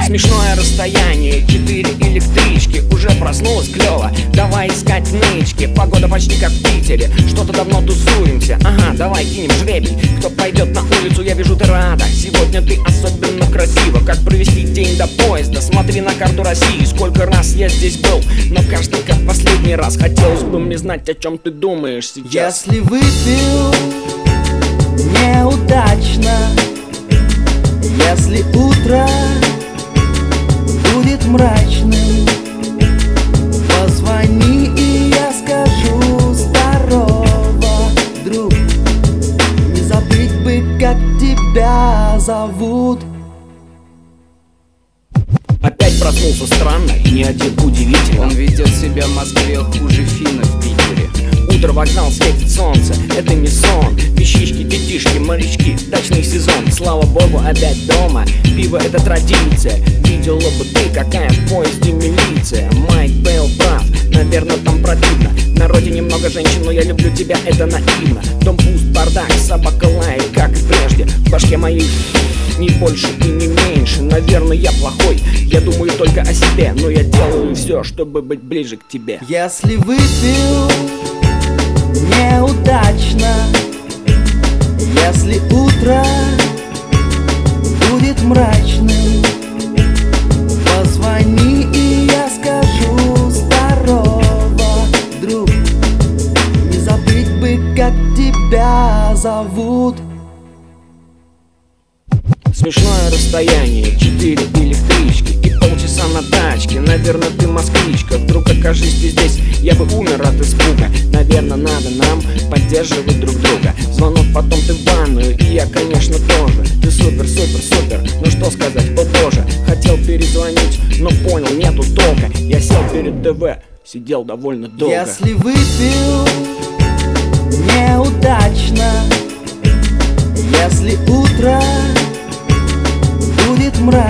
Смешное расстояние, 4 электрички. Уже проснулась клёво, давай искать нычки. Погода почти как в Питере, что-то давно тусуемся. Ага, давай кинем жребий, кто пойдет на улицу, я вижу, ты рада. Сегодня ты особенно красива. Как провести день до поезда? Смотри на карту России, сколько раз я здесь был, но каждый как последний раз. Хотелось бы мне знать, о чем ты думаешь сейчас. Если выпил неудачно, если утро будет мрачным, позвони, и я скажу: здорово, друг. Не забыть бы, как тебя зовут. Опять проснулся странно и не один, удивительно. Он ведет себя в Москве хуже Фина в Питере. Утро, вокзал, светит солнце, это не сон. Вещички, детишки, морячки, дачный сезон. Слава богу, опять дома, пиво это традиция. Видела бы ты, какая в поезде милиция. Майк Бейл прав, наверное там противно. В народе немного женщин, но я люблю тебя, это наивно. Дом пуст, бардак, собака лает, как и прежде. В башке моей не больше и не меньше. Наверное, я плохой, я думаю только о себе, но я делаю все, чтобы быть ближе к тебе. Если выпил неудачно, если утро будет мрачным, позвони, и я скажу: здорово, друг. Не забыть бы, как тебя зовут. Смешное расстояние, 4 электрички и полчаса на тачке. Наверное, ты москвичка. Вдруг окажись ты здесь, я бы умер от испуга. Наверное, надо нам поддерживать друг друга. Звонок, потом ты в ванную, и я, конечно, тоже. Ты супер, супер, супер, ну что сказать, о боже. Хотел перезвонить, но понял, нету толка. Я сел перед ТВ, сидел довольно долго. Если выпил неудачно, если утро будет мрачным,